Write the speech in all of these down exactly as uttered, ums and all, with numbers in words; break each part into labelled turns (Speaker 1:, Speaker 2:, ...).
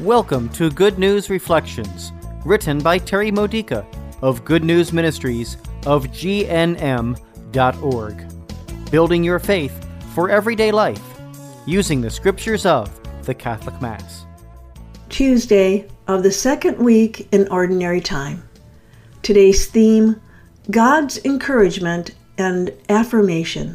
Speaker 1: Welcome to Good News Reflections, written by Terry Modica of Good News Ministries of G N M dot org. Building your faith for everyday life, using the scriptures of the Catholic Mass.
Speaker 2: Tuesday of the second week in Ordinary Time. Today's theme, God's encouragement and affirmation.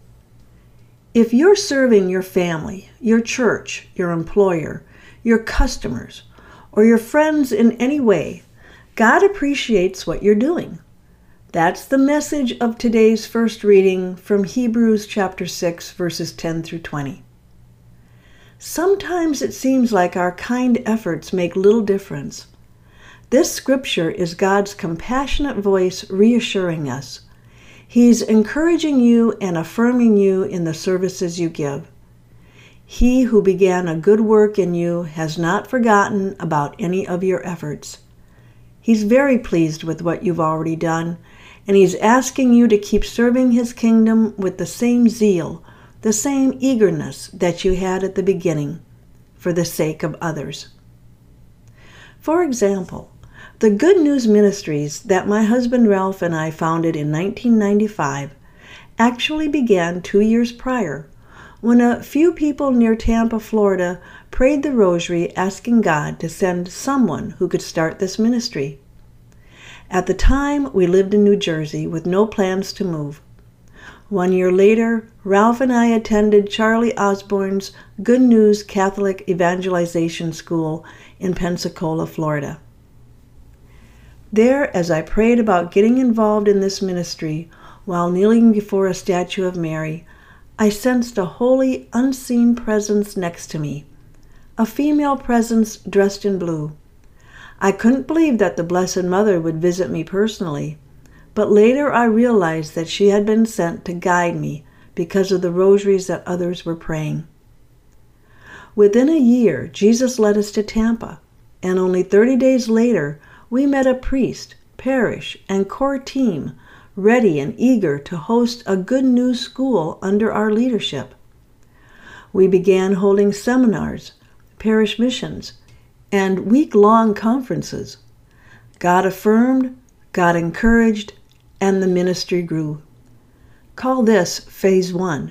Speaker 2: If you're serving your family, your church, your employer, your customers, or your friends in any way, God appreciates what you're doing. That's the message of today's first reading from Hebrews chapter six, verses ten through twenty. Sometimes it seems like our kind efforts make little difference. This scripture is God's compassionate voice reassuring us. He's encouraging you and affirming you in the services you give. He who began a good work in you has not forgotten about any of your efforts. He's very pleased with what you've already done, and he's asking you to keep serving his kingdom with the same zeal, the same eagerness that you had at the beginning, for the sake of others. For example, the Good News Ministries that my husband Ralph and I founded in nineteen ninety-five actually began two years prior, when a few people near Tampa, Florida, prayed the rosary asking God to send someone who could start this ministry. At the time, we lived in New Jersey with no plans to move. One year later, Ralph and I attended Charlie Osborne's Good News Catholic Evangelization School in Pensacola, Florida. There, as I prayed about getting involved in this ministry while kneeling before a statue of Mary, I sensed a holy, unseen presence next to me, a female presence dressed in blue. I couldn't believe that the Blessed Mother would visit me personally, but later I realized that she had been sent to guide me because of the rosaries that others were praying. Within a year, Jesus led us to Tampa, and only thirty days later, we met a priest, parish, and core team ready and eager to host a good news school under our leadership. We began holding seminars, parish missions, and week-long conferences. God affirmed, God encouraged, and the ministry grew. Call this phase one.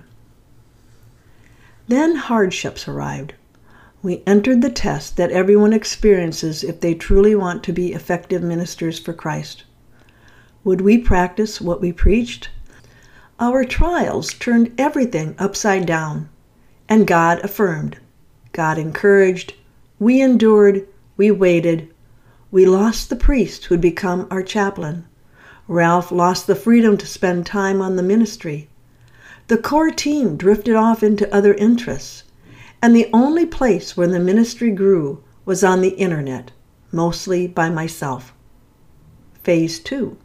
Speaker 2: Then hardships arrived. We entered the test that everyone experiences if they truly want to be effective ministers for Christ. Would we practice what we preached? Our trials turned everything upside down, and God affirmed. God encouraged. We endured. We waited. We lost the priest who'd become our chaplain. Ralph lost the freedom to spend time on the ministry. The core team drifted off into other interests, and the only place where the ministry grew was on the internet, mostly by myself. Phase two.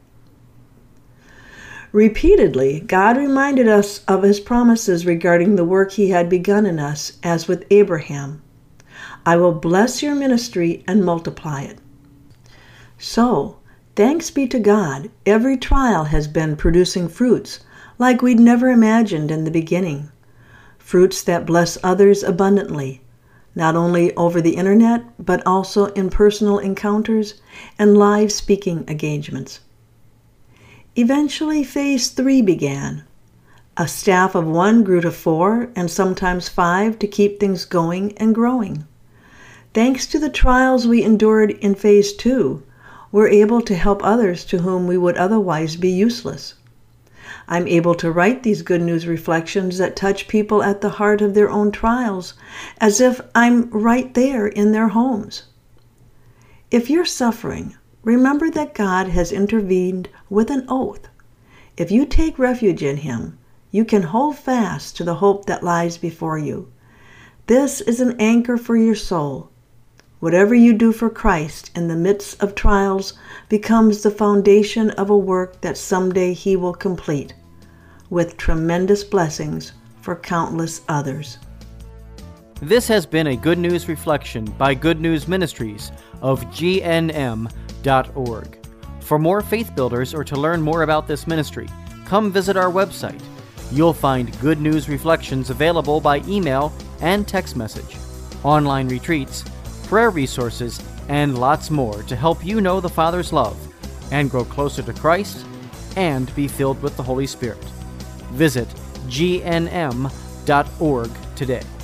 Speaker 2: Repeatedly, God reminded us of his promises regarding the work he had begun in us, as with Abraham. I will bless your ministry and multiply it. So, thanks be to God, every trial has been producing fruits like we'd never imagined in the beginning. Fruits that bless others abundantly, not only over the internet, but also in personal encounters and live speaking engagements. Eventually, phase three began. A staff of one grew to four and sometimes five to keep things going and growing. Thanks to the trials we endured in phase two, we're able to help others to whom we would otherwise be useless. I'm able to write these good news reflections that touch people at the heart of their own trials, as if I'm right there in their homes. If you're suffering, remember that God has intervened with an oath. If you take refuge in him, you can hold fast to the hope that lies before you. This is an anchor for your soul. Whatever you do for Christ in the midst of trials becomes the foundation of a work that someday he will complete, with tremendous blessings for countless others.
Speaker 1: This has been a Good News Reflection by Good News Ministries of G N M dot org. For more faith builders or to learn more about this ministry, come visit our website. You'll find Good News Reflections available by email and text message, online retreats, prayer resources, and lots more to help you know the Father's love and grow closer to Christ and be filled with the Holy Spirit. Visit G N M dot org today.